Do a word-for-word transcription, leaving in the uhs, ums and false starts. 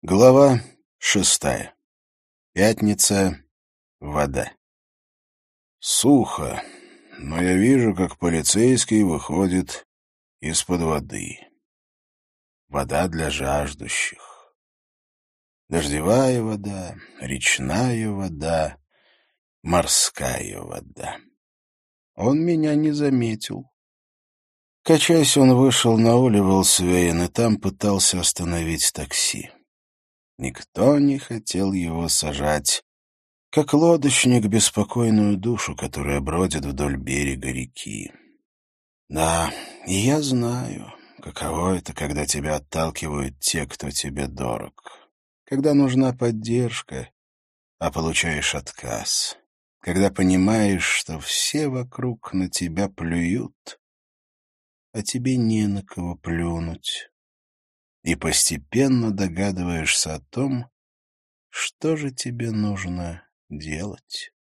Глава шестая. Пятница. Вода. Сухо, но я вижу, как полицейский выходит из-под воды. Вода для жаждущих. Дождевая вода, речная вода, морская вода. Он меня не заметил. Качаясь, он вышел на Оливелсвейн и там пытался остановить такси. Никто не хотел его сажать, как лодочник беспокойную душу, которая бродит вдоль берега реки. Да, и я знаю, каково это, когда тебя отталкивают те, кто тебе дорог. Когда нужна поддержка, а получаешь отказ. Когда понимаешь, что все вокруг на тебя плюют, а тебе не на кого плюнуть. И постепенно догадываешься о том, что же тебе нужно делать.